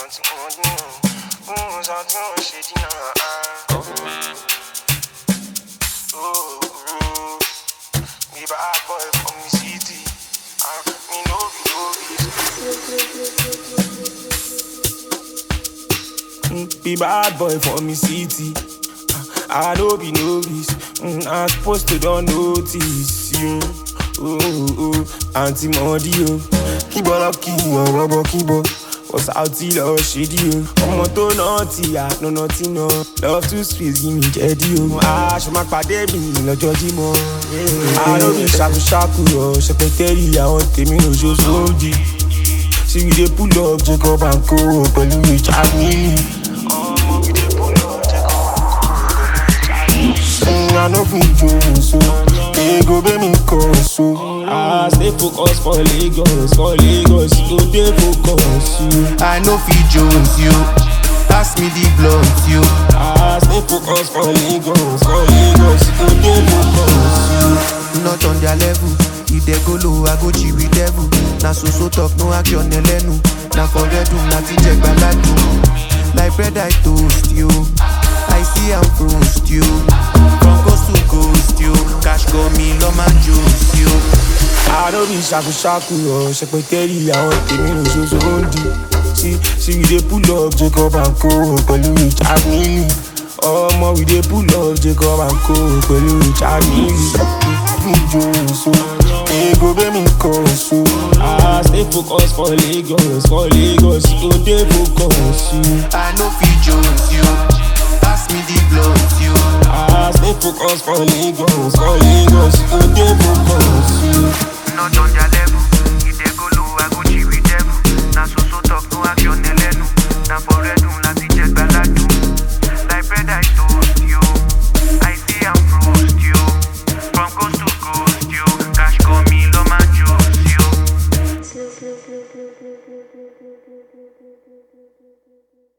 Me bad boy from the city. Me know be bad boy for me city. I know be novice. I'm supposed to don't notice you. Auntie Modio. Keyboard up key or rubber keyboard. Was out till or shady. I'm to naughty, no naughty no. Love to space, give me jedio. She my baby, no judgy more. I know be shaku, secretary, I want me no show soldi. See we dey pull up, Jacob and Co. Pẹ̀lú mi Charlie. We dey pull up, Jacob and Co. I know be you, so they go be me call so. Stay focused for Lagos, you go dey focus you. I know fit Jones you, pass me the blunt you. Stay focused for Lagos, you go dey focus you. Not on their level, if they go low, I go chill with devil. Na so talk, no action, elenu. Na for red room, na check baladu. Like bread I toast you, I see I'm frost you. From coast to coast you, cash call me, love my juice you. I don't be shaku or secretary, I want me no show soldi. See we dey pull up, Jacob and Co. Pẹ̀lú mi Charlie. We dey pull up, Jacob and Co. Pẹ̀lú mi Charlie. So they go be me call so. Stay focused for Lagos, you go dey focus you. I know fit Jones you, pass me the blunt you. Stay focused for Lagos, you go dey focus you. Not on their level, if they go low, I go chill with devil. Na so talk, no action, elenu. Na for red room, na check baladu. Like bread I toast you, I see I'm frost you. From coast to coast you, cash call me, love my juice you.